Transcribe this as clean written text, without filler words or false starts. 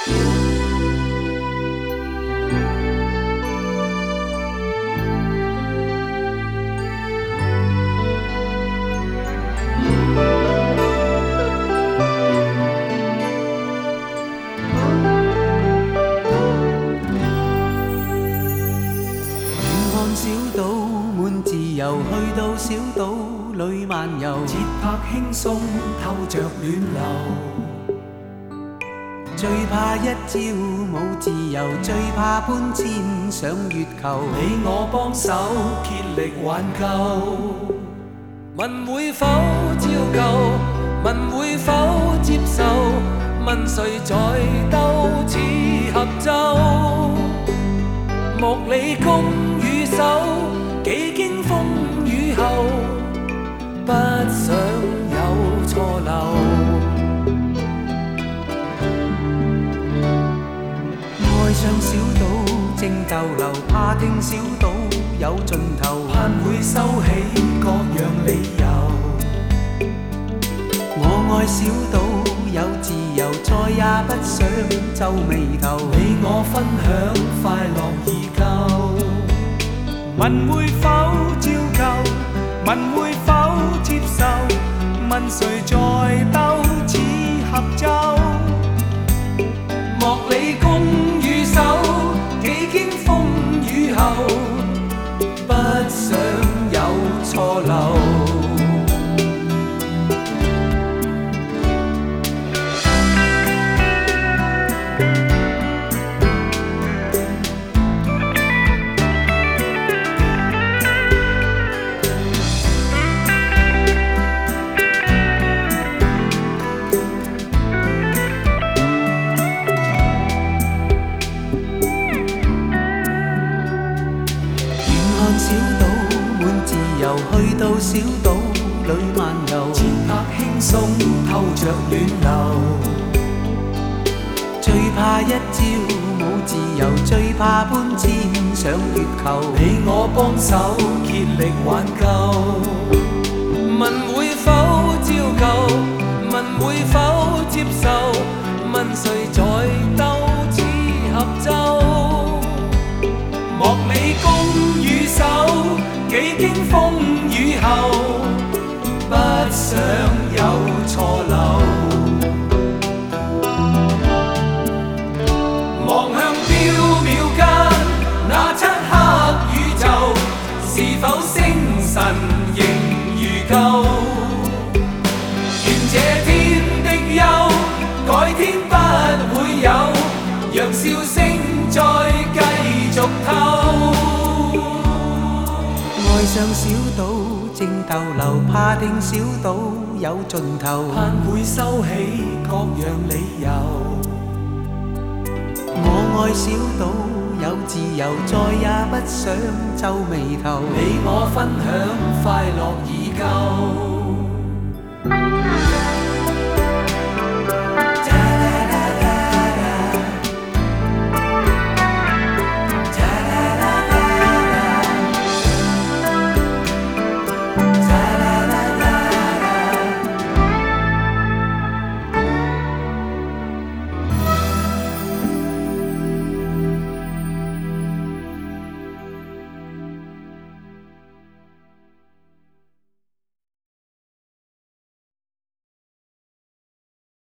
小岛滿自由，去到小島裏漫遊，節拍輕鬆，透着暖流。最怕一朝冇自由，最怕搬遷上月球。你我幫手竭力挽救。問會否照舊？問會否接受？問誰在鬥似合奏？莫理公與守，幾經風雨後，不想有錯漏。愛上小島正逗留，怕聽小島有盡頭，盼會收起各樣理由。我愛小島有自由，再也不想皺眉頭。你我分享快樂已夠。問會否照舊？問會否接受？問誰在鬥似合奏？莫理公與守，幾經風雨後，不想有錯漏。小島滿自由，去到小島裏漫遊，節拍輕鬆，透着暖流。最怕一朝冇自由，最怕搬遷上月球。你我幫手竭力挽救。問會否照舊？問會否接受？問誰在鬥似合奏？莫理公與守，幾經風雨後，不想有錯漏。望向縹緲間那漆黑宇宙，是否星辰仍如舊？願這天的憂，改天不會有，讓笑聲再繼續透。愛上小島正逗留，怕聽小島有盡頭，盼會收起各樣理由。我愛小島有自由，再也不想皺眉頭。你我分享快樂已夠。